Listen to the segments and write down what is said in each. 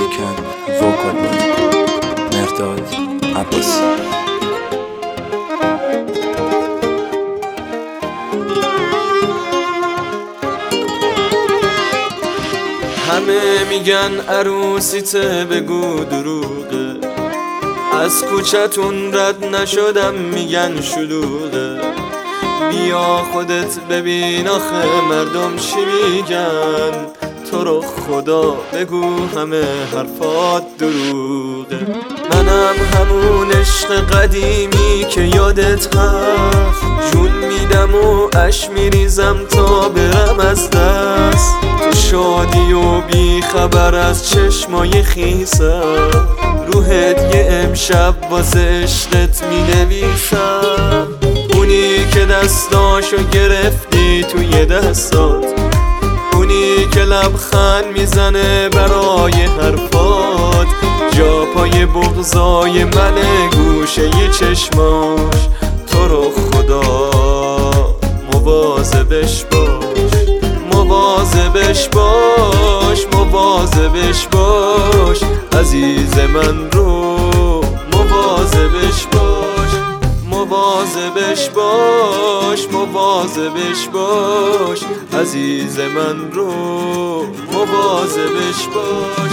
شکن وکال مرداد عباسی. همه میگن عروسیته بگو دروغه، از کوچتون رد نشدم میگن شلوغه. بیا خودت ببین آخه مردم چی میگن، تو رو خدا بگو همه حرفات دروغه. منم همون عشق قدیمی که یادت هست، جون میدم و اش میریزم تا برم از دست. تو شادی و بی خبر از چشمای خیسم، روحت یه امشب واسه عشقت مینویسم. اونی که دستاشو گرفتی توی دستات، اونی که لبخند میزنه برای حرفات، جا پای بغضای منه گوشه ی چشماش. تو رو خدا مواظبش باش، مواظبش باش، مواظبش باش عزیز من رو، مواظبش باش، مواظبش باش، مواظبش باش عزیز من رو، مواظبش باش.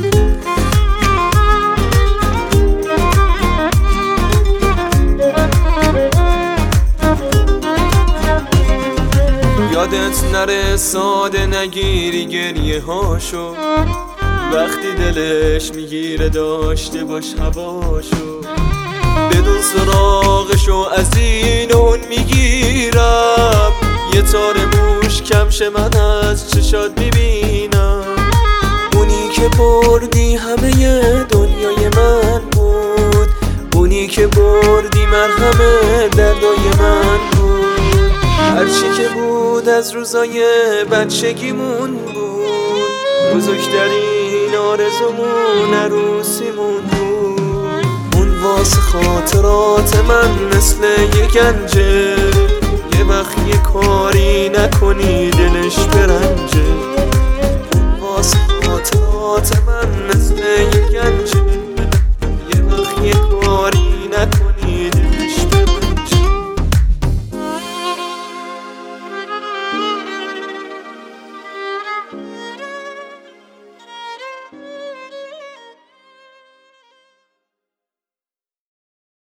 یادت نره ساده نگیری گریه هاشو، وقتی دلش میگیره داشته باش هواشو. بدون سراغشو از این اون میگیرم، یه تار موش کمشه من از چشات میبینم. اونی که بردی همه دنیای من بود، اونی که بردی من همه دردای من بود. هرچی که بود از روزای بچگیمون بود، بزرگترین آرزومون عروسیمون بود. اون واسه خاطرات من مثل یه گنجه، یه وقت یه کاری نکنی